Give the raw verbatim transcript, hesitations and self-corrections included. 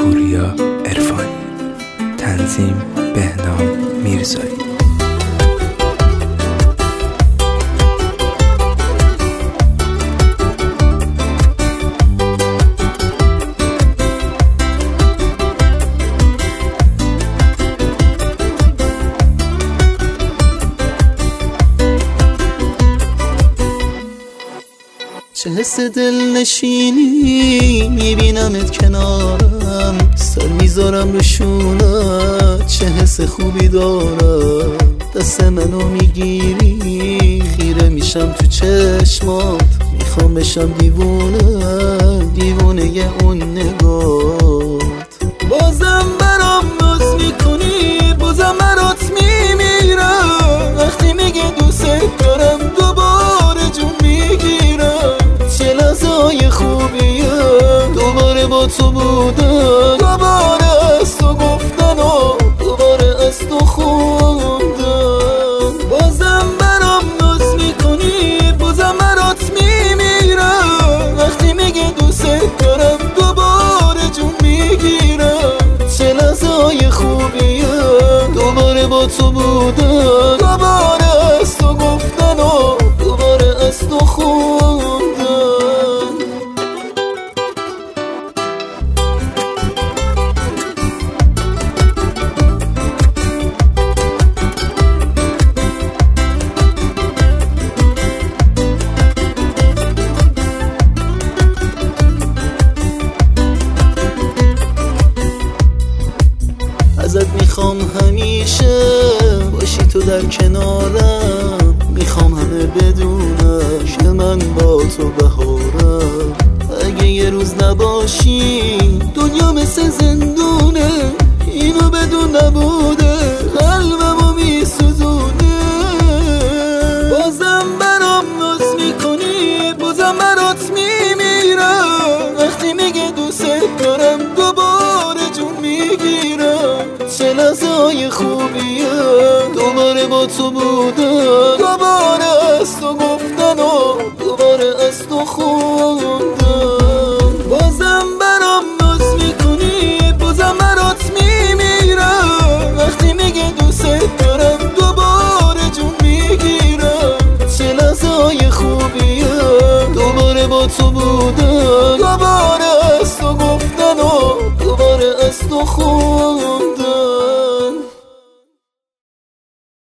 پوریا عرفانی، تنظیم بهنام میرزایی. چه حس دل نشینی میبینمت کنارم، سر میذارم رو شونت، چه حس خوبی دارم. دست منو میگیری خیره میشم تو چشمات، میخوام بشم دیوونه دیوونه ی اون نگات. بازم برام ناز میکنی، بازم برات میمیرم، وقتی میگه دوست دارم دوباره جون میگیرم. چه لحظه‌های خوبیه دوباره با تو بودن، دوباره از تو گفتن و دوباره از تو خوندن. بازم برام ناز میکنی، بازم برات میمیرم، وقتی میگه دوست دارم دوباره جون میگیرم. چه لحظه‌های خوبیه دوباره با تو بودن، دوباره از تو گفتن و دوباره از تو خوندن. ازت میخوام همیشه باشی تو در کنارم، میخوام همه بدونن که من با تو بهارم. اگه یه روز نباشی دنیا مثل زندونه، اینو بدون نبوده قلبمو میسوزونه. بازم برام ناز میکنی، بازم برات میمیرم، وقتی میگه دوست دارم دوباره جون میگیرم. چه لحظه‌های خوبیه دوباره با تو بودن، دوباره از تو گفتن و دوباره از تو خوندن. بازم برام ناز میکنی، بازم برات میمیرم، وقتی میگه دوست دارم دوباره جون میگیرم. چه لحظه‌های خوبیه دوباره با تو بودن،